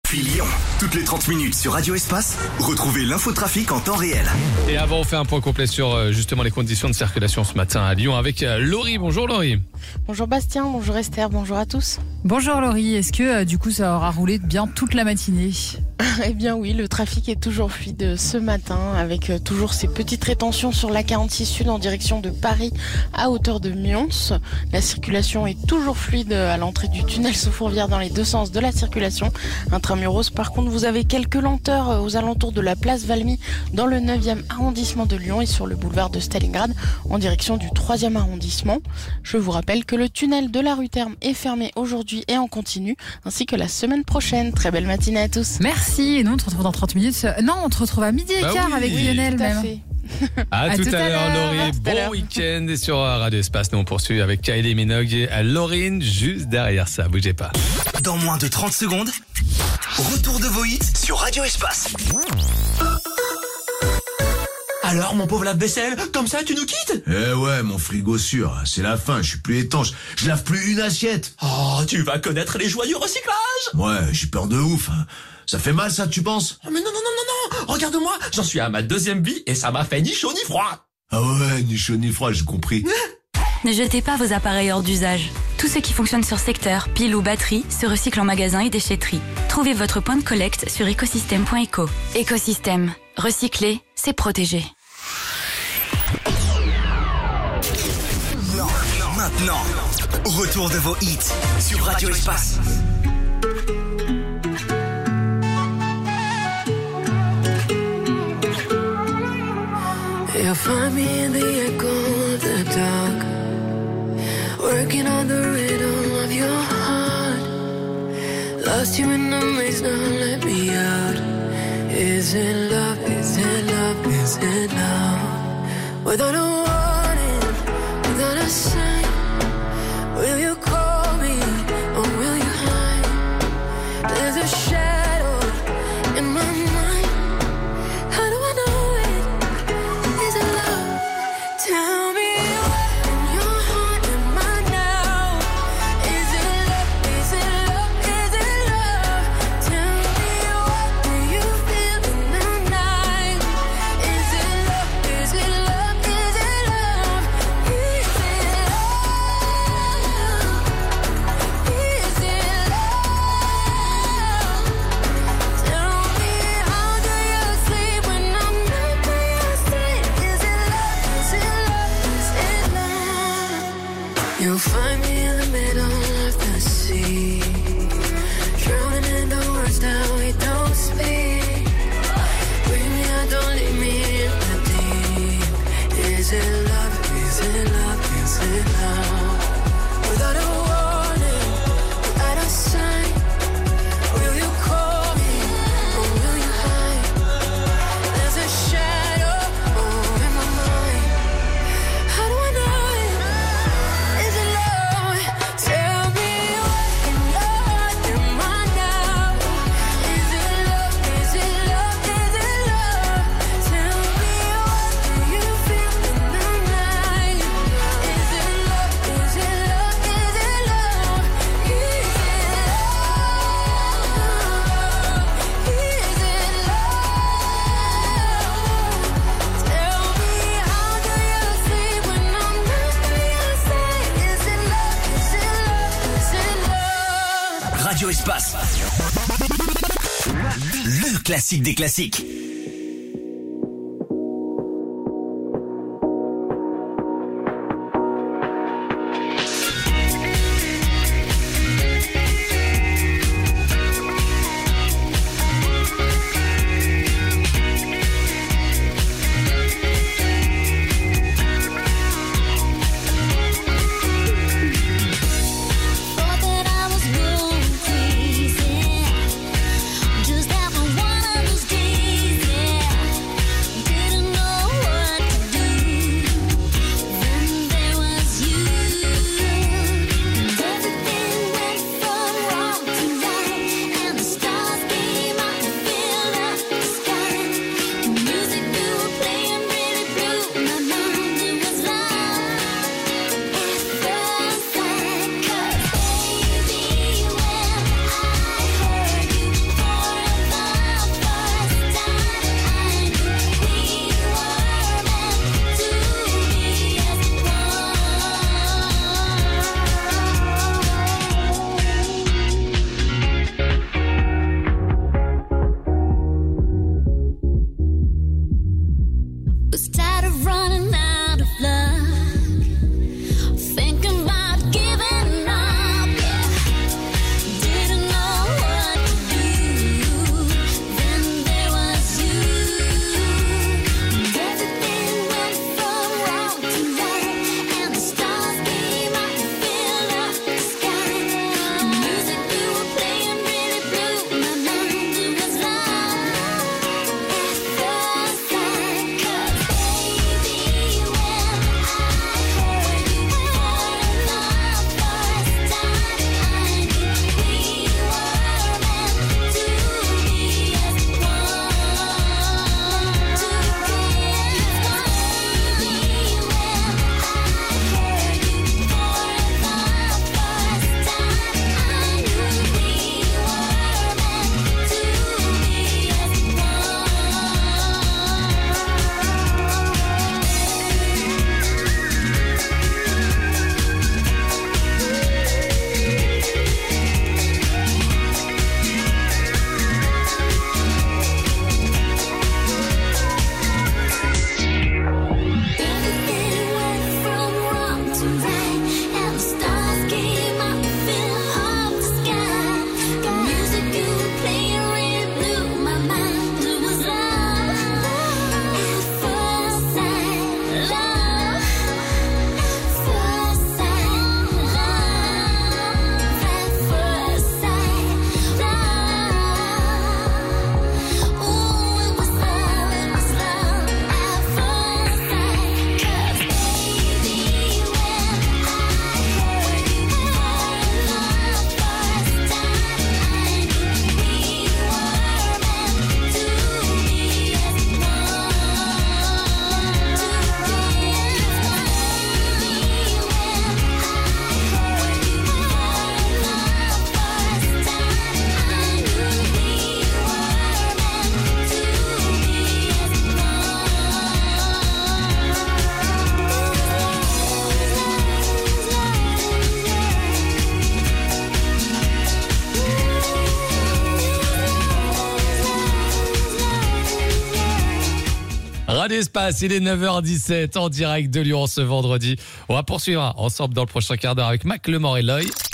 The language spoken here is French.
Puis Lyon, toutes les 30 minutes sur Radio Espace, retrouvez l'infotrafic en temps réel. Et avant, on fait un point complet sur justement les conditions de circulation ce matin à Lyon avec Laurie. Bonjour Laurie. Bonjour Bastien, bonjour Esther, bonjour à tous. Bonjour Laurie, est-ce que du coup ça aura roulé bien toute la matinée ? Eh bien oui, le trafic est toujours fluide ce matin avec toujours ces petites rétentions sur la 46 Sud en direction de Paris à hauteur de Mions. La circulation est toujours fluide à l'entrée du tunnel sous Fourvière dans les deux sens de la circulation. Intramuros, par contre, vous avez quelques lenteurs aux alentours de la place Valmy dans le 9e arrondissement de Lyon et sur le boulevard de Stalingrad en direction du 3e arrondissement. Je vous rappelle que le tunnel de la rue Terme est fermé aujourd'hui et en continu, ainsi que la semaine prochaine. Très belle matinée à tous. Merci, et nous on te retrouve dans 30 minutes. Non, on te retrouve à midi et quart avec Lionel tout à même. fait. À tout à l'heure Laurie, tout à l'heure. bon week-end et sur Radio Espace. Nous on poursuit avec Kylie Minogue et Laurine juste derrière ça, bougez pas. Dans moins de 30 secondes, retour de vos hits sur Radio Espace. Alors, mon pauvre lave-vaisselle, comme ça tu nous quittes? Eh ouais, mon frigo sûr, c'est la fin, je suis plus étanche. Je lave plus une assiette. Oh, tu vas connaître les joies du recyclage. Ouais, j'ai peur de ouf. Ça fait mal ça, tu penses? Oh, mais non, regarde-moi, j'en suis à ma deuxième vie et ça m'a fait ni chaud ni froid. Ah ouais, ni chaud ni froid, j'ai compris. Ne jetez pas vos appareils hors d'usage. Tout ce qui fonctionne sur secteur, pile ou batterie, se recycle en magasin et déchetterie. Trouvez votre point de collecte sur écosystème.eco. Écosystème. Recycler, c'est protéger. Maintenant, retour de vos hits sur Radio Espace. You'll find me in the echo of the dark, working on the rhythm of your heart. Lost you in the maze, now let me out. Is it love, is it love, is it love? Without a warning, without a sign, will you call me or will you hide? There's a shadow in my mind. How do I know it? Is it love? Tell me what in your heart am I now? Is it love? Is it love? Is it love? Tell me what do you feel in the night? Is it love? Is it love? Is it love? Is it love? Is it love? Tell me how do you sleep when I'm not by your side? Is it love? Is it love? Is it love? You'll find me in the middle of the sea, drowning in the words that we don't speak. Bring me out, don't leave me in the deep. Is it love? Is it love? Is it love? Without a warning, without a sign, will you call me or will you hide? There's a shadow in my mind. How do I know it? Is it love? Tell me what in your heart am I now? Is it love? Is it love? Is it love? Tell me what do you feel in the night? Is it love? Is it love? Is it love? Is it love? Is it love? Tell me how do you sleep when I'm not by your side? Is it love? Is it love? Is it love? Radio Espace. Le classique des classiques. Thought that I was going crazy, just after one of those days. Radio Espace, il est 9h17 en direct de Lyon ce vendredi. On va poursuivre ensemble dans le prochain quart d'heure avec Mac Lemore et Loy.